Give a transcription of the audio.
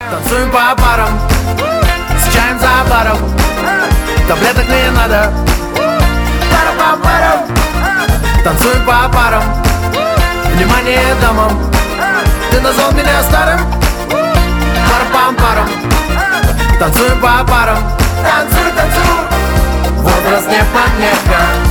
Танцуем по парам, с чаем за баром. Таблеток не надо. Пара-пам-парам. Танцуем по парам, внимание дамам. Ты назвал меня старым? Пара-пам-парам. Танцуем по парам. Танцуй, танцуй. Возраст не помеха.